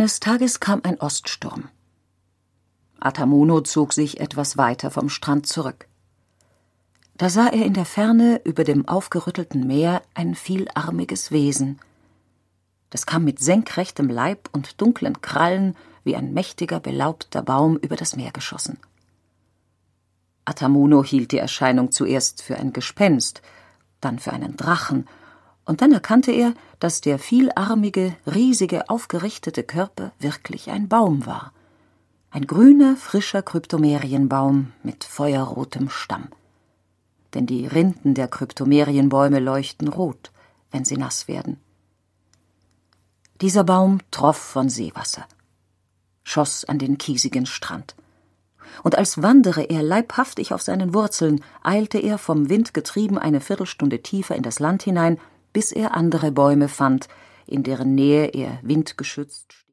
Eines Tages kam ein Oststurm. Ata Mono zog sich etwas weiter vom Strand zurück. Da sah er in der Ferne über dem aufgerüttelten Meer ein vielarmiges Wesen. Das kam mit senkrechtem Leib und dunklen Krallen wie ein mächtiger, belaubter Baum über das Meer geschossen. Ata Mono hielt die Erscheinung zuerst für ein Gespenst, dann für einen Drachen, und dann erkannte er, dass der vielarmige, riesige, aufgerichtete Körper wirklich ein Baum war. Ein grüner, frischer Kryptomerienbaum mit feuerrotem Stamm. Denn die Rinden der Kryptomerienbäume leuchten rot, wenn sie nass werden. Dieser Baum troff von Seewasser, schoss an den kiesigen Strand. Und als wandere er leibhaftig auf seinen Wurzeln, eilte er vom Wind getrieben eine Viertelstunde tiefer in das Land hinein, bis er andere Bäume fand, in deren Nähe er windgeschützt